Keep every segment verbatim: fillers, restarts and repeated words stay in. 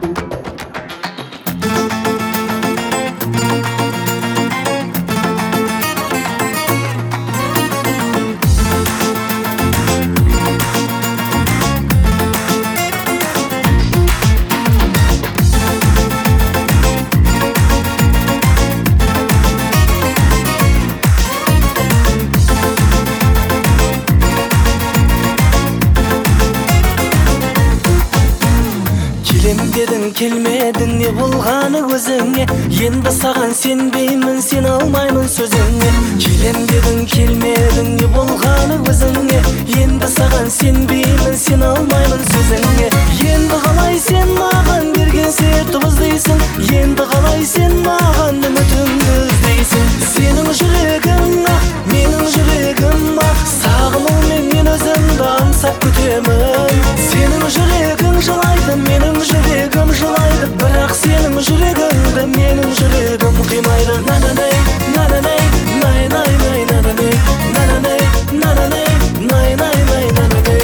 Dedin kelmedin ne bolğаны өзüңе, енді саған сенбеймін, сен алмаймын сөзіңе. Келем дедің келмедің не болғаны өзіңе, енді саған сенбеймін, сен алмаймын сөзіңе. Енді қалай сен маған берген серті іздейсің, енді қалай сен маған үмітіңді іздейсің. Сенің жүрегің ақ, менің жүрегім ақ, сағынумен мен өзімді аңсап күтемін. Сенің жүрегің жылайды, менің жүрегім жылайды, бірақ сенің жүрегіңді менің жүрегім қимайды. На-на-най, на-на-най, най-най-най, на-на-най, на-на-най, на-на-най, най-най-най, на-на-най.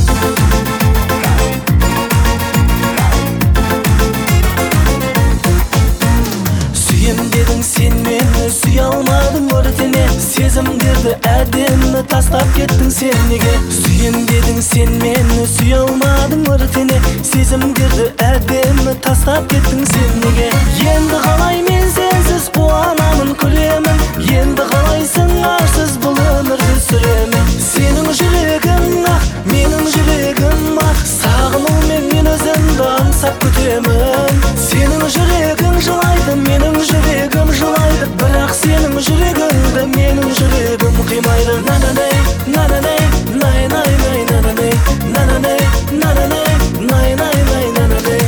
Сүйем дедің сен мені, сүйе алмадың өртене, сезімдерді әдемі тастап кеттің сен неге. Сүйем дедің сен мені, сүйе алмадың өртене, сезімдерді әдемі тастап кеттің сен неге. Енді қалай мен сенсіз қуанамын күлемін, енді қалайсың арсыз бұл өмірді сүремін. Сенің жүрегің ақ, менің жүрегім ақ, сағынумен мен өзімді аңсап күтемін. Сенің жүрегің жылайды, менің жүрегім жылайды, бірақ сенің жүрегіңді менің жүрегім қимайды. На-на-най, на-на-най, най-най-най, на-на-най, на-на-най, на-на-най, най-най-най, на-на-най.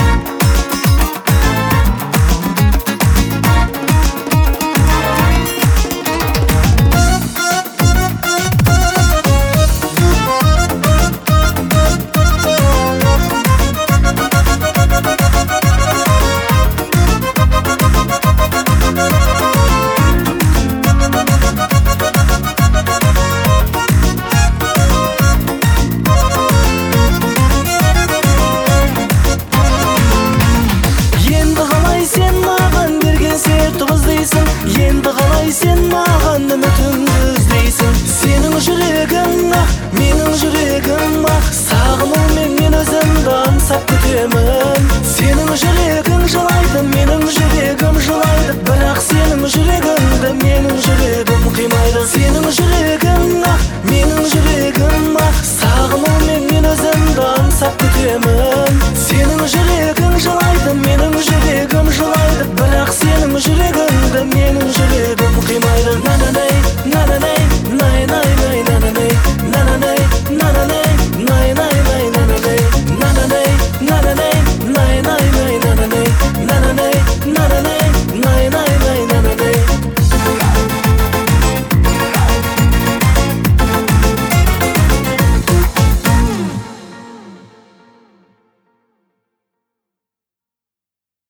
Енді қалай сен маған үмітіңді іздейсің. Сенің жүрегің ақ, менің жүрегім ақ, сағынумен мен өзімді аңсап күтемін. Сенің жүрегің жылайды, менің жүрегім жылайды, бірақ сенің жүрегіңді менің жүрегім қимайды. Сенің жүрегің ақ, менің жүрегім ақ, сағынумен мен өзімді аңсап күтемін.